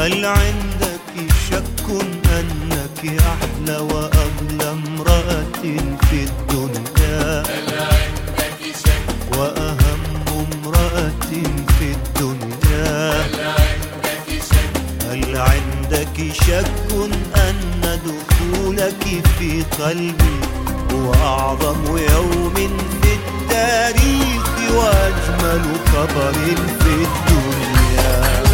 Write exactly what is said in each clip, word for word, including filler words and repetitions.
هل عندك شك أنك أحلى وأغلى امرأة في الدنيا؟ هل عندك شك وأهم امرأة في الدنيا؟ هل عندك شك هل عندك شك أن دخولك في قلبي هو أعظم يوم في التاريخ وأجمل خبر في الدنيا؟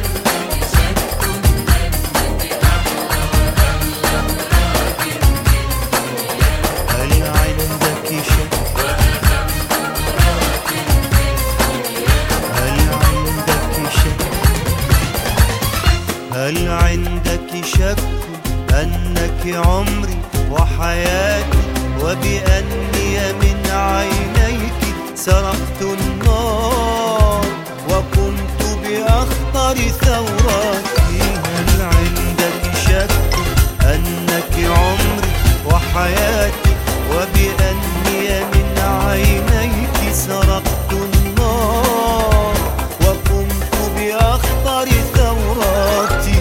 هل عندك شك أنك عمري وحياتي وبأني من عينيك سرقت النار وقمت بأخطر ثوراتي؟ هل عندك شك أنك عمري وحياتي وبأني من عينيك سرقت النار وقمت بأخطر ثوراتي؟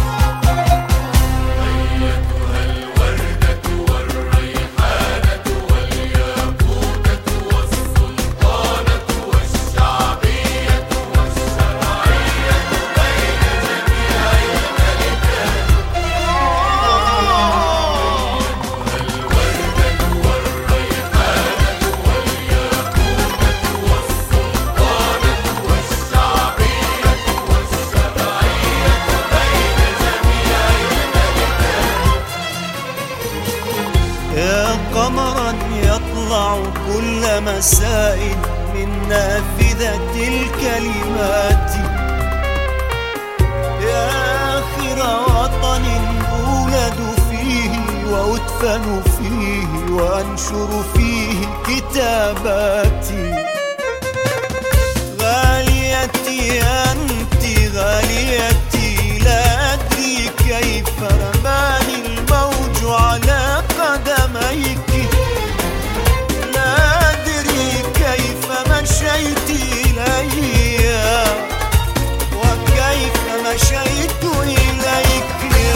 يا قمرا يطلع كل مساء من نافذة الكلمات، يا آخر وطن أولد فيه وأدفن فيه وأنشر فيه كتاباتي. غاليتي أنت غاليتي، لا أدري كيف رماني الموج على قدميك، لا أدري كيف مشيت إلي وكيف مشيت إليك.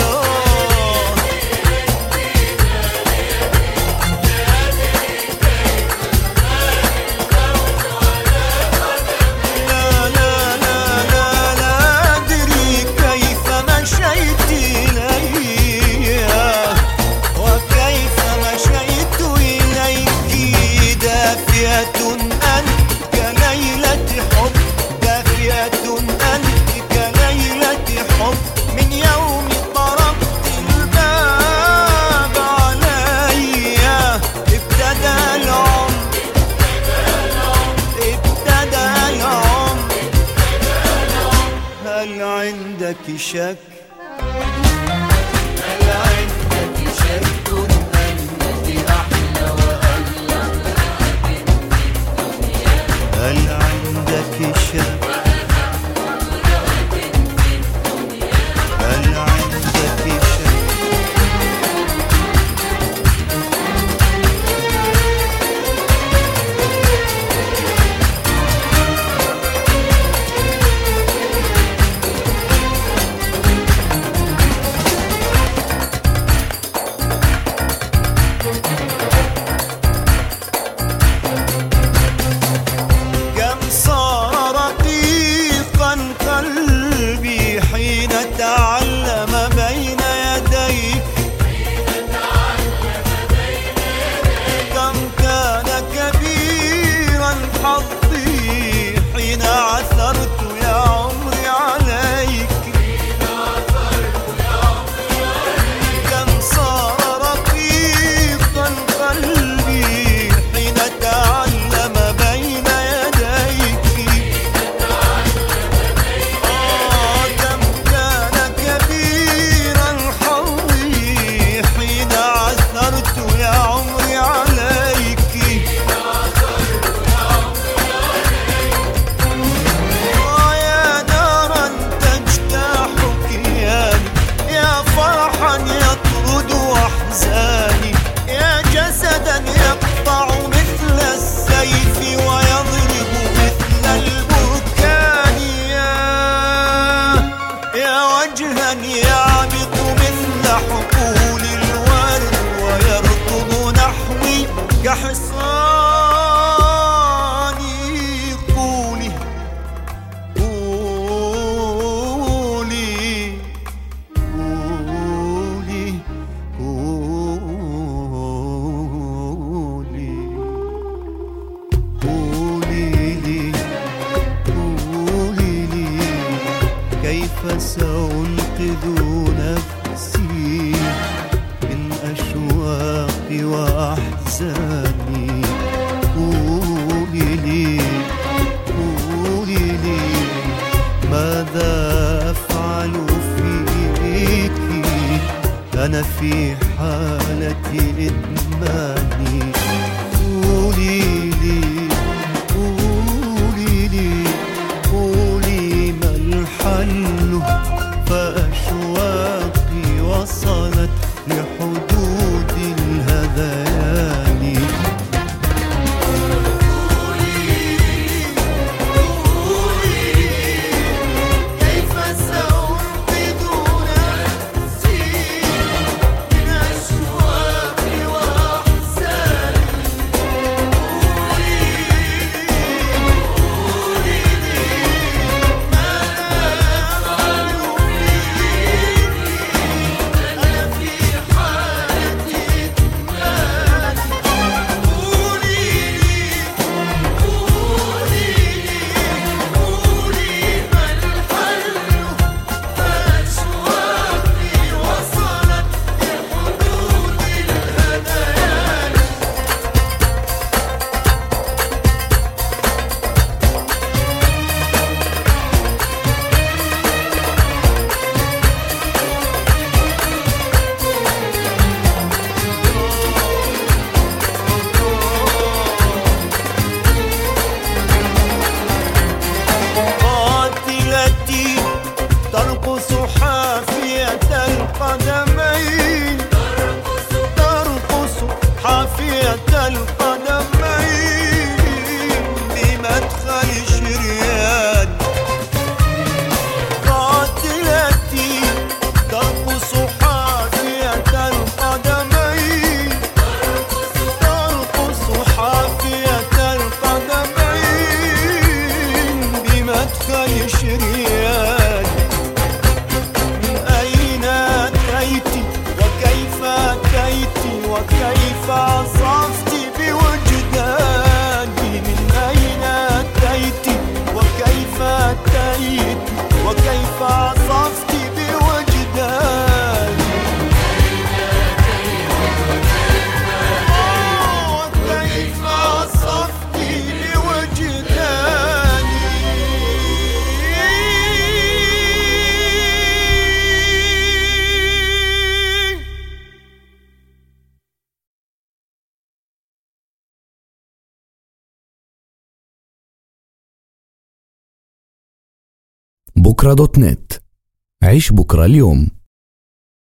لا لا لا لا لا أدري كيف مشيت إلي وكيف مشيت إليك. دافئة أنت كليلة حب، دافئة أنت كليلة حب، من يوم طرقت الباب علي ابتدى العمر، ابتدى العمر. هل عندك شك؟ هل عندك شك أنك أحلى وأغلى امرأة في الدنيا؟ هل عندك شك؟ هل عندك شك؟ وجها يعبق مثل حقول الورد ويركض نحوي كحصاني. قولي قولي قولي قولي قولي لي قولي لي كيف سأنقذ نفسي من أشواقي وأحزاني. قولي لي قولي لي ماذا أفعل فيك أنا في حالة إدماني. قولي لي قولي لي قولي ما الحل فأشواقي وصلت لحدود الهذيان. ترقص حافية القدمين ترقص حافية القدمين بمدخل شريان. قاتلتي ترقص حافية القدمين ترقص حافية القدمين بمدخل شريان. وكيف عصفت بوجداني؟ من أين أتيت وكيف أتيت وكيف عصفت بوجداني؟ وكيف عصفت بوجداني؟ بكرة دوت نت. عيش بكرة اليوم.